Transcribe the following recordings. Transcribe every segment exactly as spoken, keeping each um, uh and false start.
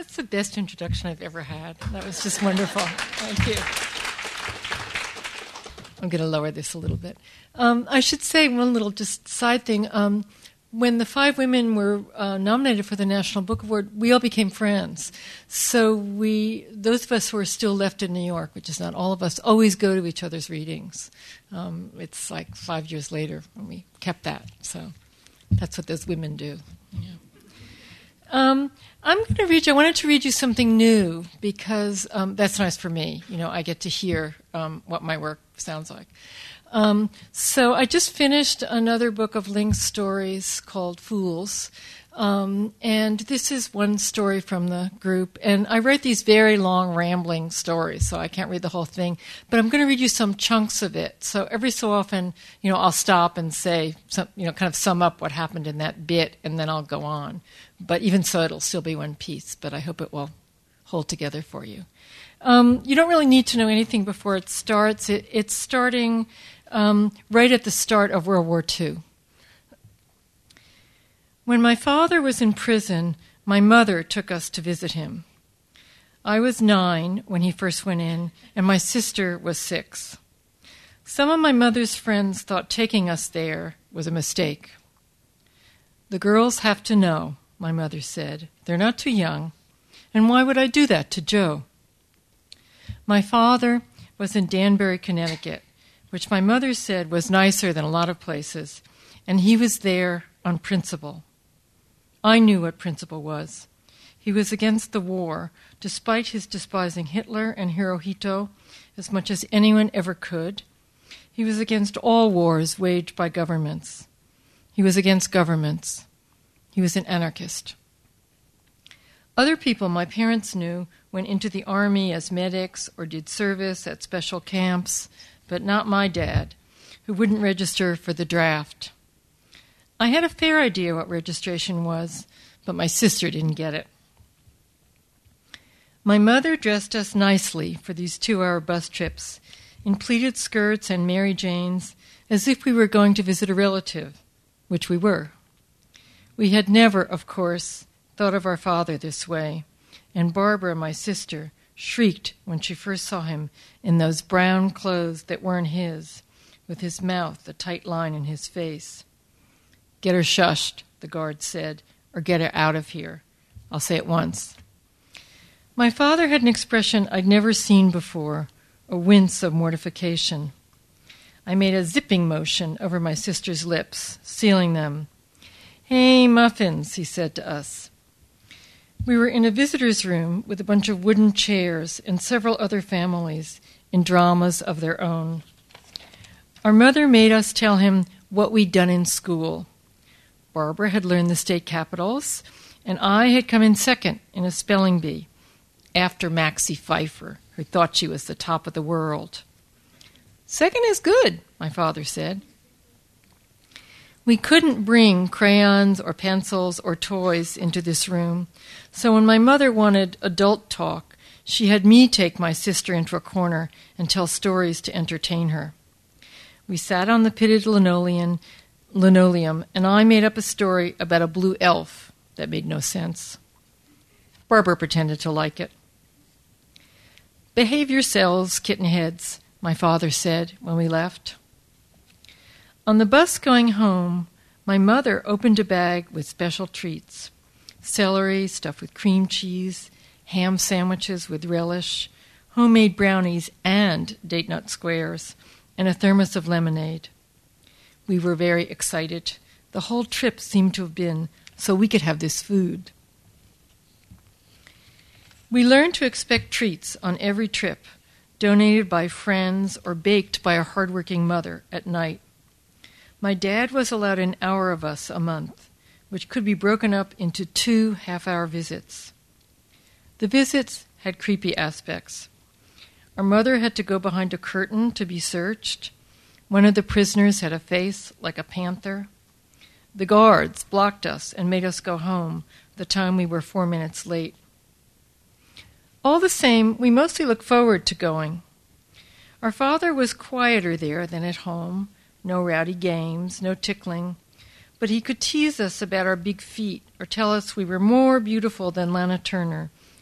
That's the best introduction I've ever had. That was just wonderful. Thank you. I'm going to lower this a little bit. Um, I should say one little just side thing. Um, when the five women were uh, nominated for the National Book Award, we all became friends. So we, those of us who are still left in New York, which is not all of us, always go to each other's readings. Um, it's like five years later when we kept that. So that's what those women do. Yeah. Um, I'm going to read you, I wanted to read you something new because um, that's nice for me. You know, I get to hear um, what my work sounds like. Um, so I just finished another book of Link's stories called Fools. Um, and this is one story from the group. And I write these very long, rambling stories, so I can't read the whole thing. But I'm going to read you some chunks of it. So every so often, you know, I'll stop and say, some, you know, kind of sum up what happened in that bit, and then I'll go on. But even so, it'll still be one piece, but I hope it will hold together for you. Um, you don't really need to know anything before it starts. It, it's starting um, right at the start of World War Two. When my father was in prison, my mother took us to visit him. I was nine when he first went in, and my sister was six. Some of my mother's friends thought taking us there was a mistake. The girls have to know, my mother said. They're not too young. And why would I do that to Joe? My father was in Danbury, Connecticut, which my mother said was nicer than a lot of places, and he was there on principle. I knew what principle was. He was against the war, despite his despising Hitler and Hirohito as much as anyone ever could. He was against all wars waged by governments. He was against governments. He was an anarchist. Other people my parents knew went into the army as medics or did service at special camps, but not my dad, who wouldn't register for the draft. I had a fair idea what registration was, but my sister didn't get it. My mother dressed us nicely for these two-hour bus trips, in pleated skirts and Mary Janes, as if we were going to visit a relative, which we were. We had never, of course, thought of our father this way, and Barbara, my sister, shrieked when she first saw him in those brown clothes that weren't his, with his mouth a tight line in his face. "Get her shushed," the guard said, "or get her out of here. I'll say it once." My father had an expression I'd never seen before, a wince of mortification. I made a zipping motion over my sister's lips, sealing them. "Hey, muffins," he said to us. We were in a visitor's room with a bunch of wooden chairs and several other families in dramas of their own. Our mother made us tell him what we'd done in school. Barbara had learned the state capitals, and I had come in second in a spelling bee, after Maxie Pfeiffer, who thought she was the top of the world. "Second is good," my father said. We couldn't bring crayons or pencils or toys into this room, so when my mother wanted adult talk, she had me take my sister into a corner and tell stories to entertain her. We sat on the pitted linoleum, linoleum, and I made up a story about a blue elf that made no sense. Barbara pretended to like it. "Behave yourselves, kittenheads," my father said when we left. On the bus going home, my mother opened a bag with special treats: celery stuffed with cream cheese, ham sandwiches with relish, homemade brownies and date nut squares, and a thermos of lemonade. We were very excited. The whole trip seemed to have been so we could have this food. We learned to expect treats on every trip, donated by friends or baked by a hardworking mother at night. My dad was allowed an hour of us a month, which could be broken up into two half-hour visits. The visits had creepy aspects. Our mother had to go behind a curtain to be searched. One of the prisoners had a face like a panther. The guards blocked us and made us go home the time we were four minutes late. All the same, we mostly looked forward to going. Our father was quieter there than at home. No rowdy games, no tickling. But he could tease us about our big feet or tell us we were more beautiful than Lana Turner,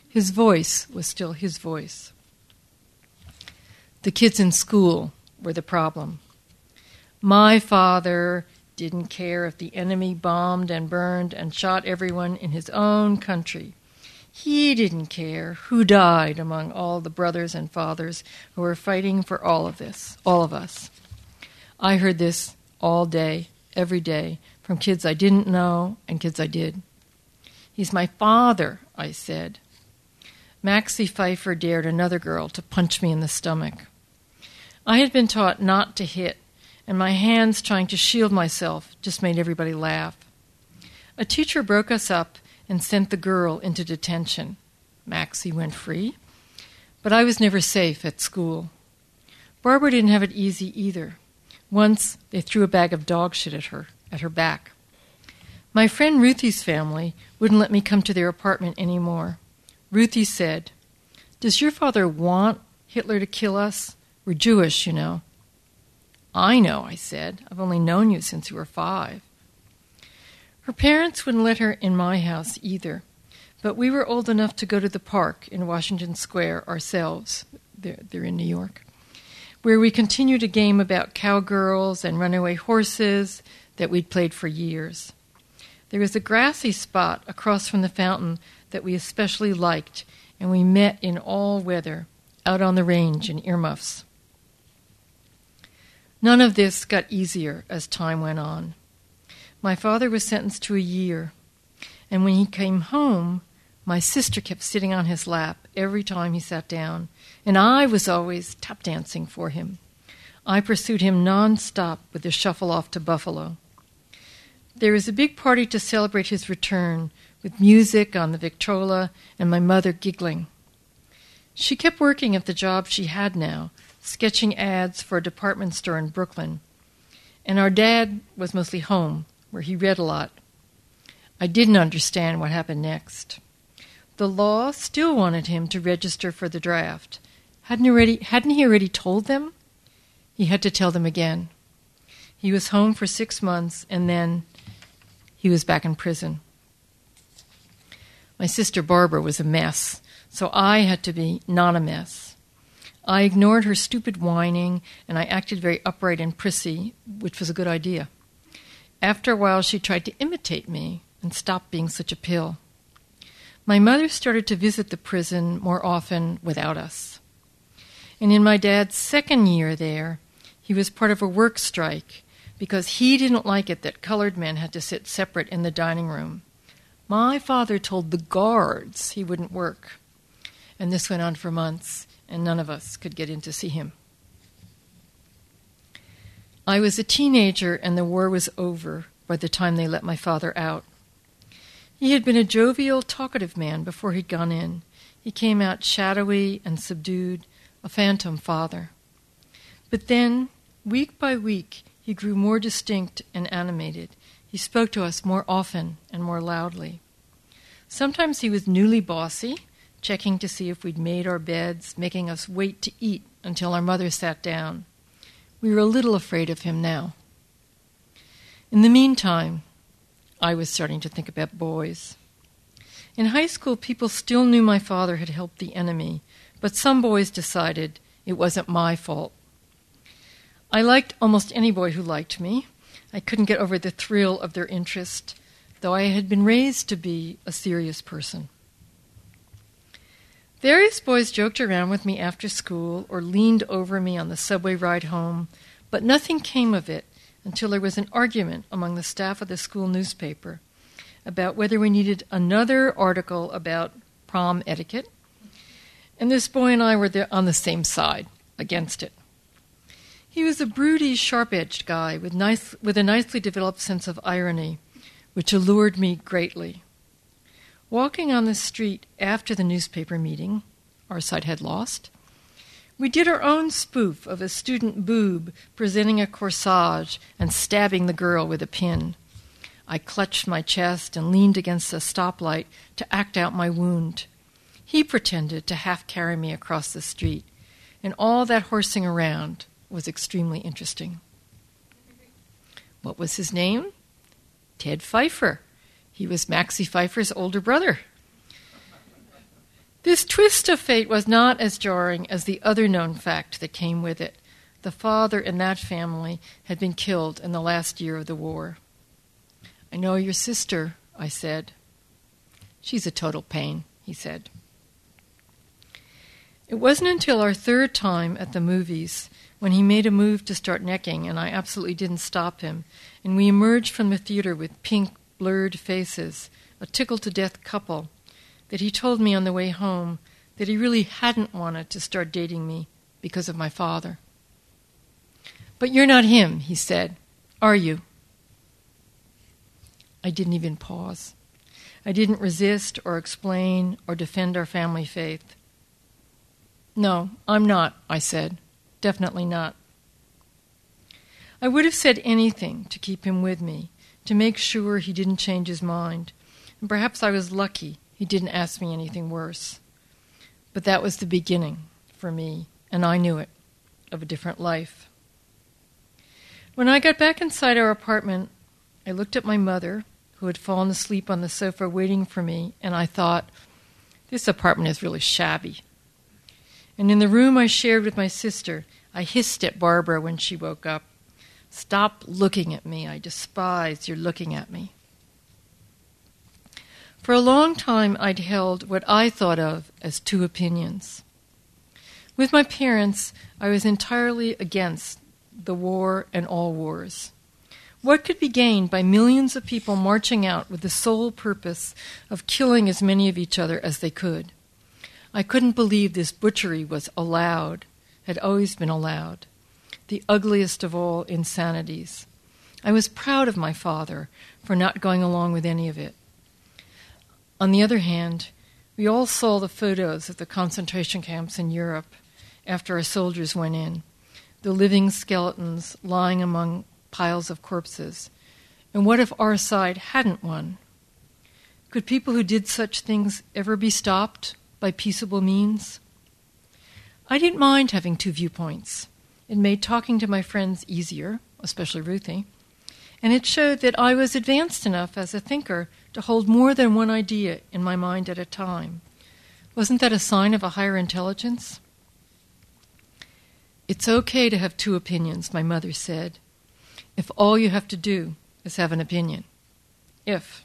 His voice was still his voice. The kids in school were the problem. My father didn't care if the enemy bombed and burned and shot everyone in his own country. He didn't care who died among all the brothers and fathers who were fighting for all of this, all of us. I heard this all day, every day, from kids I didn't know and kids I did. He's my father, I said. Maxie Pfeiffer dared another girl to punch me in the stomach. I had been taught not to hit, and my hands trying to shield myself just made everybody laugh. A teacher broke us up and sent the girl into detention. Maxie went free, but I was never safe at school. Barbara didn't have it easy either. Once they threw a bag of dog shit at her, at her back. My friend Ruthie's family wouldn't let me come to their apartment anymore. Ruthie said, "Does your father want Hitler to kill us? We're Jewish, you know." "I know," I said. "I've only known you since you were five." Her parents wouldn't let her in my house either, but we were old enough to go to the park in Washington Square ourselves. They're, they're in New York, where we continued a game about cowgirls and runaway horses that we'd played for years. There was a grassy spot across from the fountain that we especially liked, and we met in all weather, out on the range in earmuffs. None of this got easier as time went on. My father was sentenced to a year, and when he came home, my sister kept sitting on his lap every time he sat down, and I was always tap dancing for him. I pursued him non-stop with the shuffle off to Buffalo. There was a big party to celebrate his return, with music on the Victrola and my mother giggling. She kept working at the job she had now, sketching ads for a department store in Brooklyn, and our dad was mostly home, where he read a lot. I didn't understand what happened next. The law still wanted him to register for the draft. Hadn't he already, hadn't he already told them? He had to tell them again. He was home for six months, and then he was back in prison. My sister Barbara was a mess, so I had to be not a mess. I ignored her stupid whining, and I acted very upright and prissy, which was a good idea. After a while, she tried to imitate me and stop being such a pill. My mother started to visit the prison more often without us. And in my dad's second year there, he was part of a work strike because he didn't like it that colored men had to sit separate in the dining room. My father told the guards he wouldn't work. And this went on for months, and none of us could get in to see him. I was a teenager, and the war was over by the time they let my father out. He had been a jovial, talkative man before he'd gone in. He came out shadowy and subdued, a phantom father. But then, week by week, he grew more distinct and animated. He spoke to us more often and more loudly. Sometimes he was newly bossy, checking to see if we'd made our beds, making us wait to eat until our mother sat down. We were a little afraid of him now. In the meantime, I was starting to think about boys. In high school, people still knew my father had helped the enemy, but some boys decided it wasn't my fault. I liked almost any boy who liked me. I couldn't get over the thrill of their interest, though I had been raised to be a serious person. Various boys joked around with me after school or leaned over me on the subway ride home, but nothing came of it until there was an argument among the staff of the school newspaper about whether we needed another article about prom etiquette, and this boy and I were there on the same side, against it. He was a broody, sharp-edged guy with nice, with a nicely developed sense of irony, which allured me greatly. Walking on the street after the newspaper meeting, our side had lost, we did our own spoof of a student boob presenting a corsage and stabbing the girl with a pin. I clutched my chest and leaned against a stoplight to act out my wound. He pretended to half carry me across the street, and all that horsing around was extremely interesting. What was his name? Ted Pfeiffer. He was Maxie Pfeiffer's older brother. This twist of fate was not as jarring as the other known fact that came with it. The father in that family had been killed in the last year of the war. "I know your sister," I said. "She's a total pain," he said. It wasn't until our third time at the movies, when he made a move to start necking and I absolutely didn't stop him, and we emerged from the theater with pink, blurred faces, a tickled-to-death couple, that he told me on the way home that he really hadn't wanted to start dating me because of my father. "But you're not him," he said, "are you?" I didn't even pause. I didn't resist or explain or defend our family faith. "No, I'm not," I said. "Definitely not." I would have said anything to keep him with me, to make sure he didn't change his mind, and perhaps I was lucky he didn't ask me anything worse. But that was the beginning, for me, and I knew it, of a different life. When I got back inside our apartment, I looked at my mother, who had fallen asleep on the sofa waiting for me, and I thought, this apartment is really shabby. And in the room I shared with my sister, I hissed at Barbara when she woke up. "Stop looking at me. I despise your looking at me." For a long time I'd held what I thought of as two opinions. With my parents, I was entirely against the war and all wars. What could be gained by millions of people marching out with the sole purpose of killing as many of each other as they could? I couldn't believe this butchery was allowed, had always been allowed, the ugliest of all insanities. I was proud of my father for not going along with any of it. On the other hand, we all saw the photos of the concentration camps in Europe after our soldiers went in, the living skeletons lying among piles of corpses. And what if our side hadn't won? Could people who did such things ever be stopped by peaceable means? I didn't mind having two viewpoints. It made talking to my friends easier, especially Ruthie, and it showed that I was advanced enough as a thinker to hold more than one idea in my mind at a time. Wasn't that a sign of a higher intelligence? "It's okay to have two opinions," my mother said, "if all you have to do is have an opinion." If.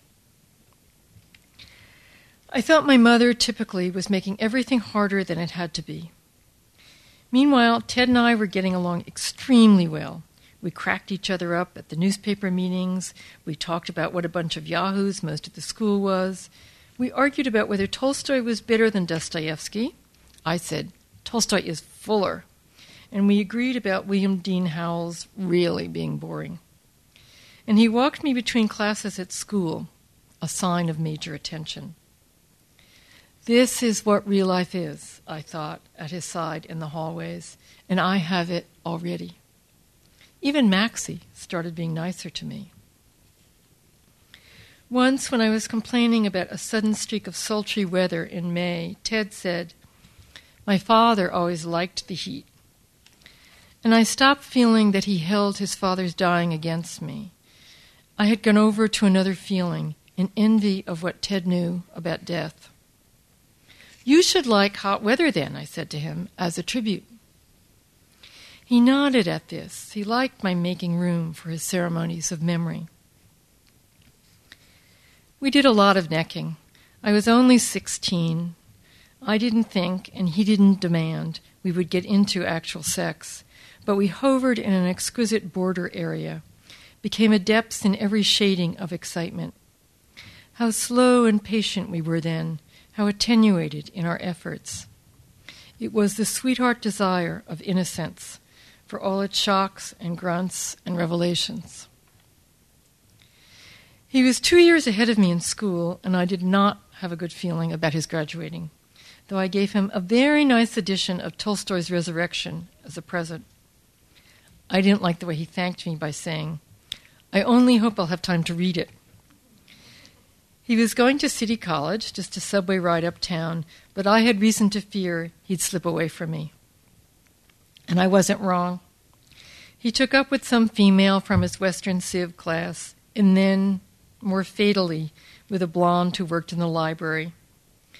I felt my mother typically was making everything harder than it had to be. Meanwhile, Ted and I were getting along extremely well. We cracked each other up at the newspaper meetings. We talked about what a bunch of yahoos most of the school was. We argued about whether Tolstoy was better than Dostoevsky. I said, Tolstoy is fuller. And we agreed about William Dean Howells really being boring. And he walked me between classes at school, a sign of major attention. This is what real life is, I thought, at his side in the hallways, and I have it already. Even Maxie started being nicer to me. Once, when I was complaining about a sudden streak of sultry weather in May, Ted said, "My father always liked the heat." And I stopped feeling that he held his father's dying against me. I had gone over to another feeling, an envy of what Ted knew about death. "You should like hot weather then," I said to him, as a tribute. He nodded at this. He liked my making room for his ceremonies of memory. We did a lot of necking. I was only sixteen. I didn't think, and he didn't demand, we would get into actual sex, but we hovered in an exquisite border area, became adepts in every shading of excitement. How slow and patient we were then, how attenuated in our efforts. It was the sweetheart desire of innocence, for all its shocks and grunts and revelations. He was two years ahead of me in school, and I did not have a good feeling about his graduating, though I gave him a very nice edition of Tolstoy's Resurrection as a present. I didn't like the way he thanked me by saying, "I only hope I'll have time to read it." He was going to City College, just a subway ride uptown, but I had reason to fear he'd slip away from me. And I wasn't wrong. He took up with some female from his Western Civ class, and then, more fatally, with a blonde who worked in the library.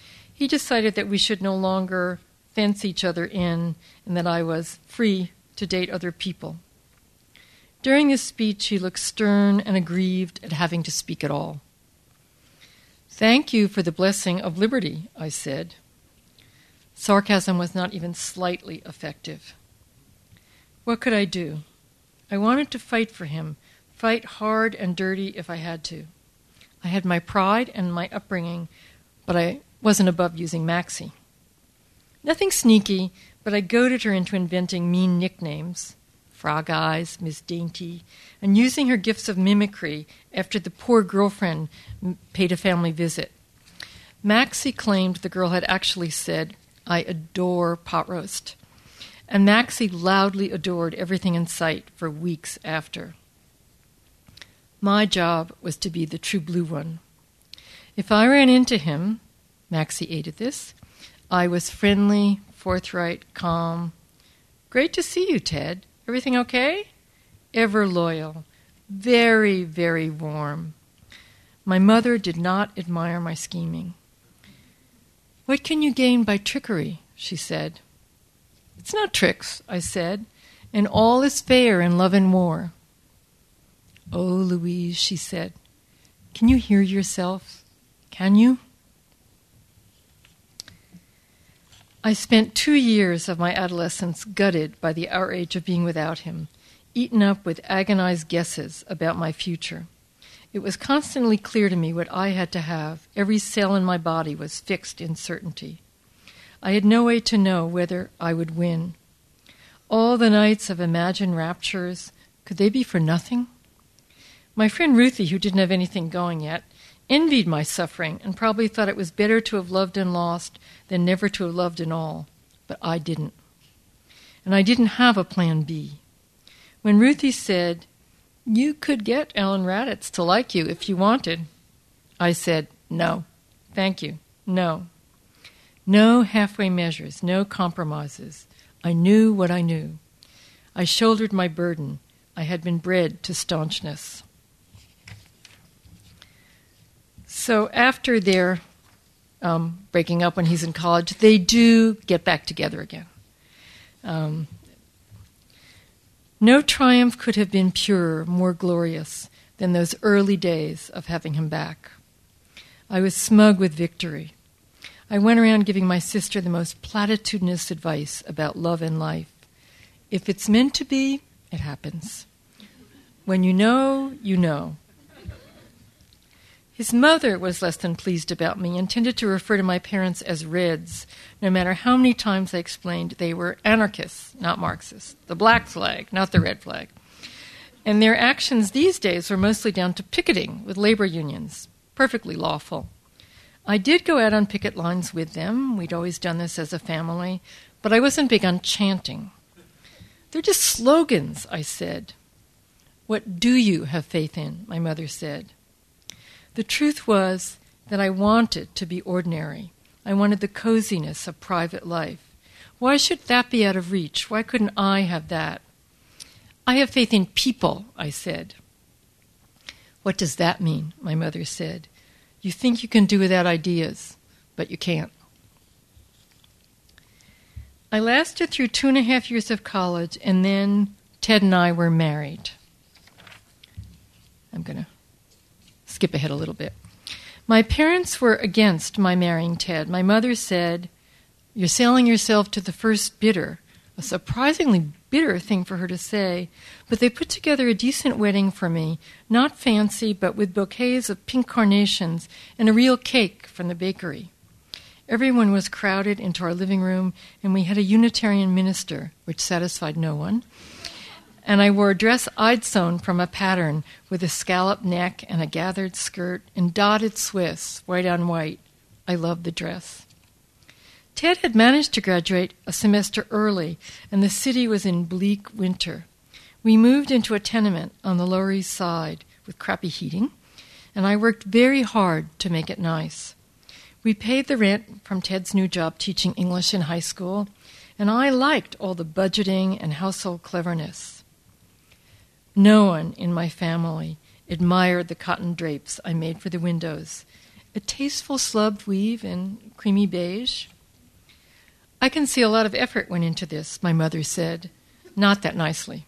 he decided that we should no longer fence each other in and that I was free to date other people. During this speech, he looked stern and aggrieved at having to speak at all. "Thank you for the blessing of liberty," I said. Sarcasm was not even slightly effective. What could I do? I wanted to fight for him, fight hard and dirty if I had to. I had my pride and my upbringing, but I wasn't above using Maxie. Nothing sneaky, but I goaded her into inventing mean nicknames, Frog Eyes, Miss Dainty, and using her gifts of mimicry after the poor girlfriend paid a family visit. Maxie claimed the girl had actually said, "I adore pot roast," and Maxie loudly adored everything in sight for weeks after. My job was to be the true blue one. If I ran into him, Maxie aided this, I was friendly, forthright, calm. "Great to see you, Ted. Everything okay?" Ever loyal. Very, very warm. My mother did not admire my scheming. "What can you gain by trickery?" she said. "It's not tricks," I said, "and all is fair in love and war." "Oh, Louise," she said, "can you hear yourself? Can you?" I spent two years of my adolescence gutted by the outrage of being without him, eaten up with agonized guesses about my future. It was constantly clear to me what I had to have. Every cell in my body was fixed in certainty. I had no way to know whether I would win. All the nights of imagined raptures, could they be for nothing? My friend Ruthie, who didn't have anything going yet, envied my suffering and probably thought it was better to have loved and lost than never to have loved at all. But I didn't. And I didn't have a plan B. When Ruthie said, "You could get Ellen Raditz to like you if you wanted," I said, "No, thank you, no." No halfway measures, no compromises. I knew what I knew. I shouldered my burden. I had been bred to staunchness. So after their um, breaking up when he's in college, they do get back together again. Um, no triumph could have been purer, more glorious than those early days of having him back. I was smug with victory. I went around giving my sister the most platitudinous advice about love and life. If it's meant to be, it happens. When you know, you know. His mother was less than pleased about me and tended to refer to my parents as Reds, no matter how many times I explained they were anarchists, not Marxists, the black flag, not the red flag. And their actions these days were mostly down to picketing with labor unions, perfectly lawful. I did go out on picket lines with them. We'd always done this as a family, but I wasn't big on chanting. "They're just slogans," I said. "What do you have faith in?" my mother said. The truth was that I wanted to be ordinary. I wanted the coziness of private life. Why should that be out of reach? Why couldn't I have that? "I have faith in people," I said. "What does that mean?" my mother said. "You think you can do without ideas, but you can't." I lasted through two and a half years of college, and then Ted and I were married. I'm going to skip ahead a little bit. My parents were against my marrying Ted. My mother said, "You're selling yourself to the first bidder," a surprisingly bitter thing for her to say, but they put together a decent wedding for me, not fancy, but with bouquets of pink carnations and a real cake from the bakery. Everyone was crowded into our living room, and we had a Unitarian minister, which satisfied no one. And I wore a dress I'd sewn from a pattern with a scalloped neck and a gathered skirt and dotted Swiss, white on white. I loved the dress. Ted had managed to graduate a semester early, and the city was in bleak winter. We moved into a tenement on the Lower East Side with crappy heating, and I worked very hard to make it nice. We paid the rent from Ted's new job teaching English in high school, and I liked all the budgeting and household cleverness. No one in my family admired the cotton drapes I made for the windows, a tasteful slubbed weave in creamy beige. I can see a lot of effort went into this, my mother said, not that nicely.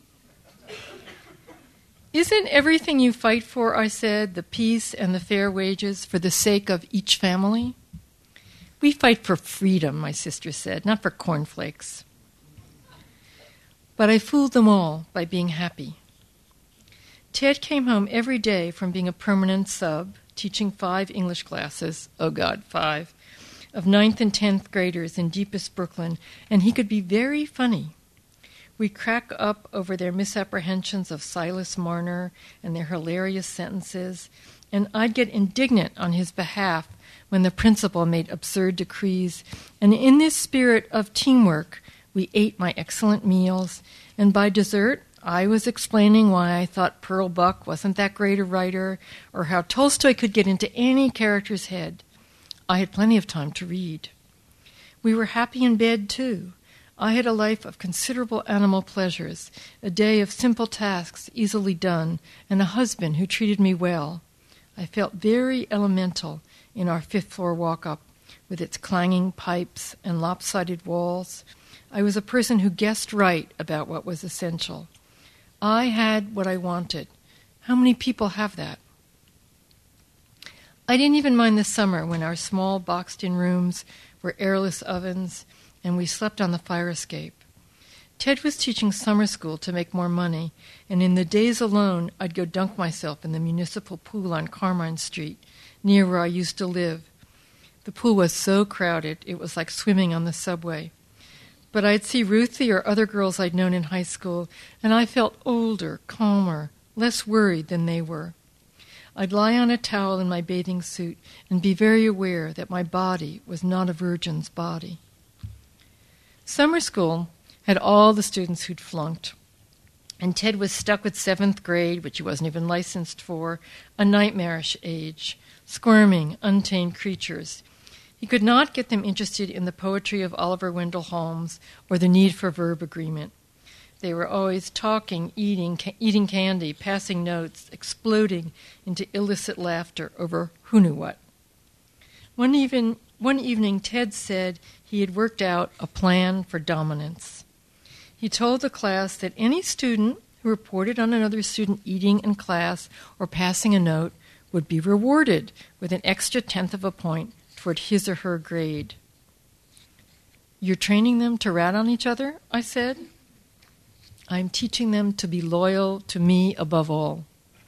Isn't everything you fight for, I said, the peace and the fair wages for the sake of each family? We fight for freedom, my sister said, not for cornflakes. But I fooled them all by being happy. Ted came home every day from being a permanent sub, teaching five English classes, oh God, five, of ninth and tenth graders in deepest Brooklyn, and he could be very funny. We crack up over their misapprehensions of Silas Marner and their hilarious sentences, and I'd get indignant on his behalf when the principal made absurd decrees, and in this spirit of teamwork, we ate my excellent meals, and by dessert, I was explaining why I thought Pearl Buck wasn't that great a writer, or how Tolstoy could get into any character's head. I had plenty of time to read. We were happy in bed, too. I had a life of considerable animal pleasures, a day of simple tasks easily done, and a husband who treated me well. I felt very elemental in our fifth-floor walk-up, with its clanging pipes and lopsided walls. I was a person who guessed right about what was essential. I had what I wanted. How many people have that? I didn't even mind the summer when our small boxed-in rooms were airless ovens and we slept on the fire escape. Ted was teaching summer school to make more money, and in the days alone I'd go dunk myself in the municipal pool on Carmine Street, near where I used to live. The pool was so crowded it was like swimming on the subway. But I'd see Ruthie or other girls I'd known in high school, and I felt older, calmer, less worried than they were. I'd lie on a towel in my bathing suit and be very aware that my body was not a virgin's body. Summer school had all the students who'd flunked, and Ted was stuck with seventh grade, which he wasn't even licensed for, a nightmarish age, squirming, untamed creatures. He could not get them interested in the poetry of Oliver Wendell Holmes or the need for verb agreement. They were always talking, eating, ca- eating candy, passing notes, exploding into illicit laughter over who knew what. One, even, one evening, Ted said he had worked out a plan for dominance. He told the class that any student who reported on another student eating in class or passing a note would be rewarded with an extra tenth of a point toward his or her grade. You're training them to rat on each other, I said. I'm teaching them to be loyal to me above all.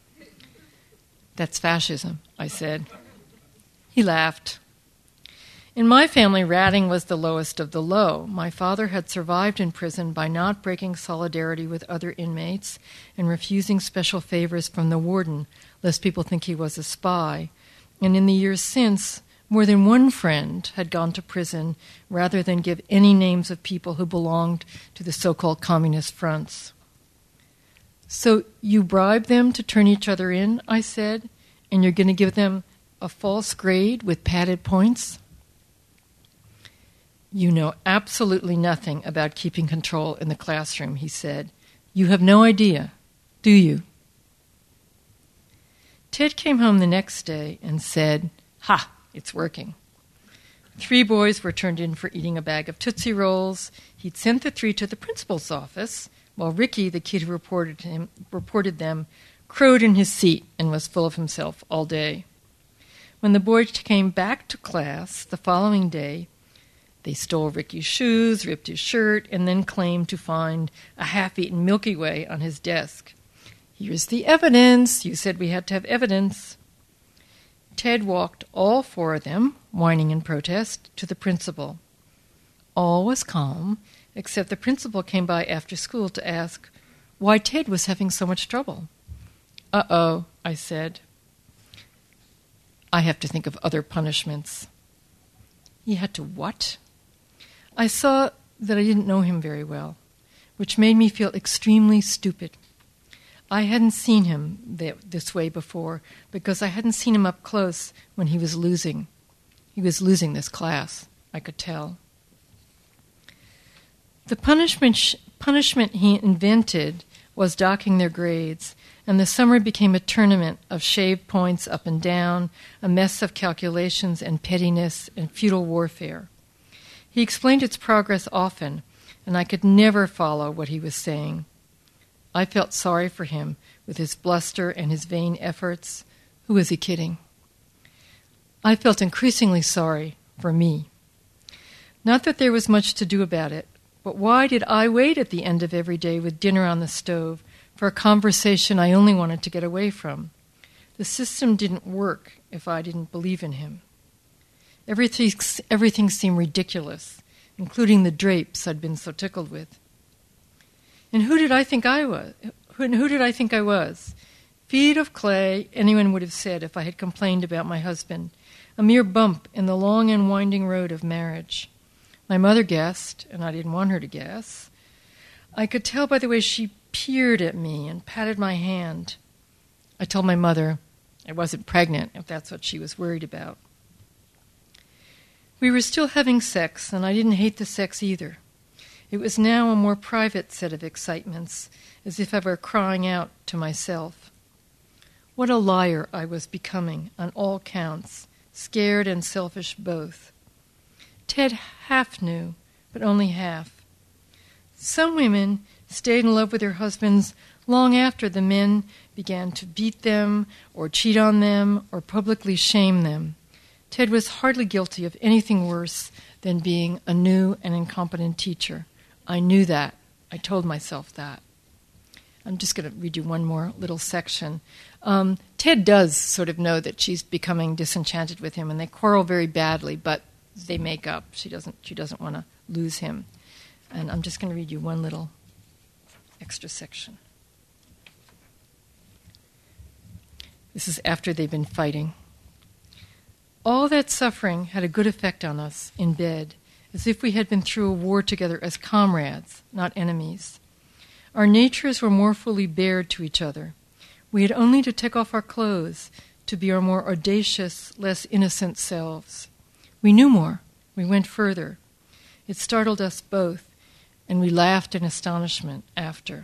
That's fascism, I said. He laughed. In my family, ratting was the lowest of the low. My father had survived in prison by not breaking solidarity with other inmates and refusing special favors from the warden, lest people think he was a spy. And in the years since, more than one friend had gone to prison rather than give any names of people who belonged to the so-called communist fronts. So you bribe them to turn each other in, I said, and you're going to give them a false grade with padded points? You know absolutely nothing about keeping control in the classroom, he said. You have no idea, do you? Ted came home the next day and said, "Ha, it's working." Three boys were turned in for eating a bag of Tootsie Rolls. He'd sent the three to the principal's office, while Ricky, the kid who reported him, reported them, crowed in his seat and was full of himself all day. When the boys came back to class the following day, they stole Ricky's shoes, ripped his shirt, and then claimed to find a half-eaten Milky Way on his desk. "Here's the evidence. You said we had to have evidence." Ted walked all four of them, whining in protest, to the principal. All was calm, except the principal came by after school to ask why Ted was having so much trouble. "Uh-oh," I said. "I have to think of other punishments." He had to what? I saw that I didn't know him very well, which made me feel extremely stupid. I hadn't seen him th- this way before because I hadn't seen him up close when he was losing. He was losing this class, I could tell. The punishment, sh- punishment he invented was docking their grades, and the summer became a tournament of shaved points up and down, a mess of calculations and pettiness and futile warfare. He explained its progress often, and I could never follow what he was saying. I felt sorry for him with his bluster and his vain efforts. Who was he kidding? I felt increasingly sorry for me. Not that there was much to do about it, but why did I wait at the end of every day with dinner on the stove for a conversation I only wanted to get away from? The system didn't work if I didn't believe in him. Everything, everything seemed ridiculous, including the drapes I'd been so tickled with. And who did I think I was? Who, who did I think I was? Feet of clay, anyone would have said if I had complained about my husband. A mere bump in the long and winding road of marriage. My mother guessed, and I didn't want her to guess. I could tell by the way she peered at me and patted my hand. I told my mother I wasn't pregnant, if that's what she was worried about. We were still having sex, and I didn't hate the sex either. It was now a more private set of excitements, as if I were crying out to myself. What a liar I was becoming on all counts, scared and selfish both. Ted half knew, but only half. Some women stayed in love with their husbands long after the men began to beat them or cheat on them or publicly shame them. Ted was hardly guilty of anything worse than being a new and incompetent teacher. I knew that. I told myself that. I'm just going to read you one more little section. Um, Ted does sort of know that she's becoming disenchanted with him, and they quarrel very badly, but they make up. She doesn't, she doesn't want to lose him. And I'm just going to read you one little extra section. This is after they've been fighting. All that suffering had a good effect on us in bed, as if we had been through a war together as comrades, not enemies. Our natures were more fully bared to each other. We had only to take off our clothes to be our more audacious, less innocent selves. We knew more. We went further. It startled us both, and we laughed in astonishment after.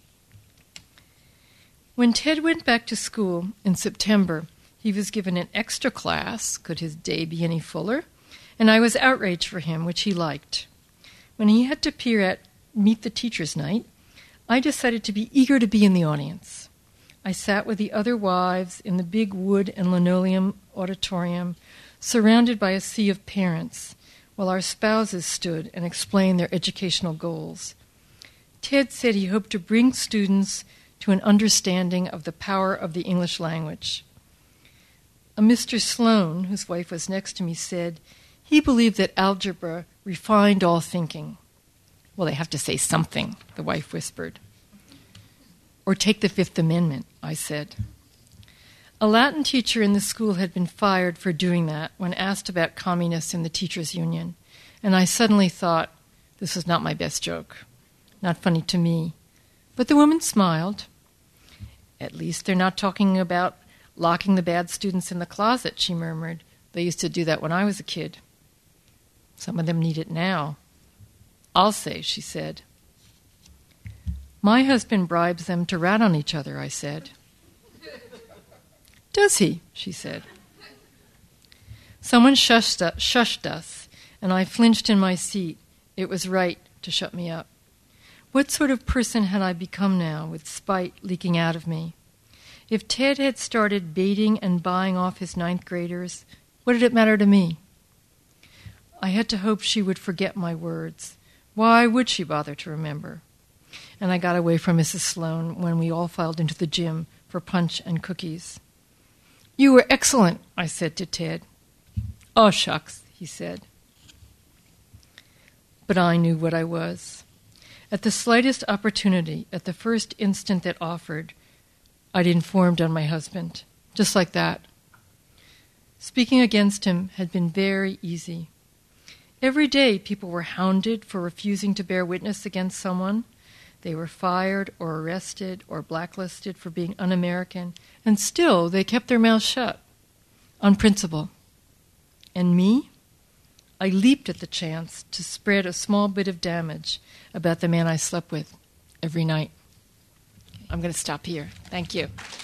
When Ted went back to school in September, he was given an extra class. Could his day be any fuller? And I was outraged for him, which he liked. When he had to appear at Meet the Teachers' Night, I decided to be eager to be in the audience. I sat with the other wives in the big wood and linoleum auditorium, surrounded by a sea of parents, while our spouses stood and explained their educational goals. Ted said he hoped to bring students to an understanding of the power of the English language. A Mister Sloan, whose wife was next to me, said he believed that algebra refined all thinking. Well, they have to say something, the wife whispered. Or take the Fifth Amendment, I said. A Latin teacher in the school had been fired for doing that when asked about communists in the teachers' union, and I suddenly thought, this was not my best joke, not funny to me. But the woman smiled. At least they're not talking about locking the bad students in the closet, she murmured. They used to do that when I was a kid. Some of them need it now. I'll say, she said. My husband bribes them to rat on each other, I said. Does he? She said. Someone shushed us, shushed us, and I flinched in my seat. It was right to shut me up. What sort of person had I become now, with spite leaking out of me? If Ted had started baiting and buying off his ninth graders, what did it matter to me? I had to hope she would forget my words. Why would she bother to remember? And I got away from Missus Sloan when we all filed into the gym for punch and cookies. You were excellent, I said to Ted. Oh, shucks, he said. But I knew what I was. At the slightest opportunity, at the first instant that offered, I'd informed on my husband, just like that. Speaking against him had been very easy. Every day people were hounded for refusing to bear witness against someone. They were fired or arrested or blacklisted for being un-American, and still they kept their mouths shut, on principle. And me? I leaped at the chance to spread a small bit of damage about the man I slept with every night. I'm going to stop here. Thank you.